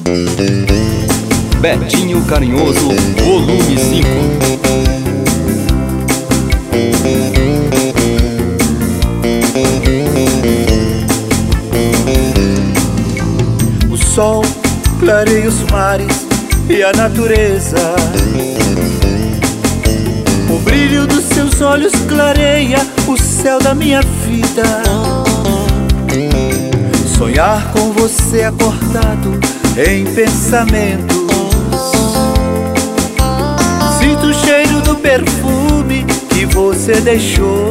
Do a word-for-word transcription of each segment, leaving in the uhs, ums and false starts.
Betinho Carinhoso, volume cinco. O sol clareia os mares e a natureza. O brilho dos seus olhos clareia o céu da minha vida. Sonhar com você acordado em pensamentos. Sinto o cheiro do perfume que você deixou.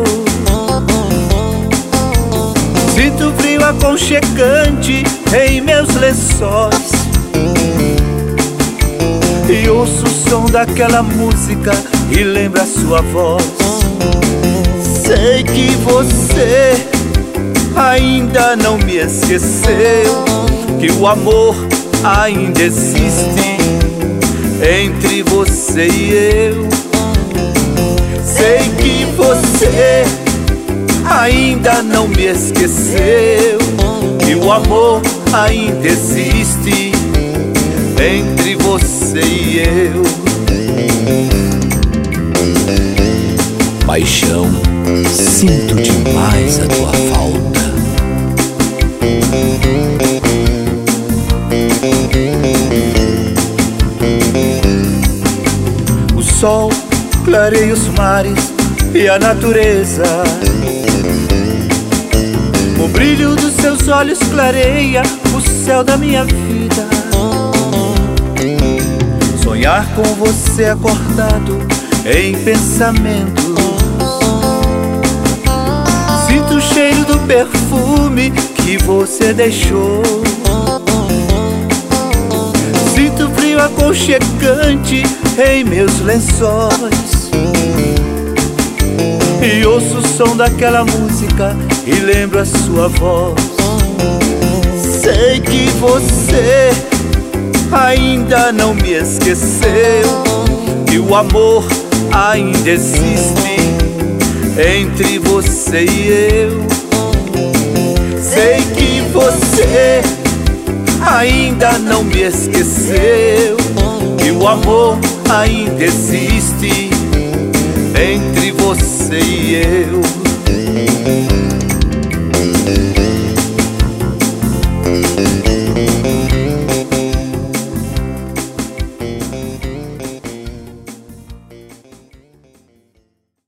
Sinto o frio aconchegante em meus lençóis. E ouço o som daquela música e lembro a sua voz. Sei que você ainda não me esqueceu, que o amor ainda existe entre você e eu. Sei que você ainda não me esqueceu, que o amor ainda existe entre você e eu. Paixão, sinto demais a tua falta. O sol clareia os mares e a natureza. O brilho dos seus olhos clareia o céu da minha vida. Sonhar com você acordado em pensamentos. Sinto o cheiro do perfume que você deixou. Sinto o frio aconchegante em meus lençóis. E ouço o som daquela música e lembro a sua voz. Sei que você ainda não me esqueceu, que o amor ainda existe entre você e eu. Sei que você ainda não me esqueceu, que o amor ainda existe entre você e eu.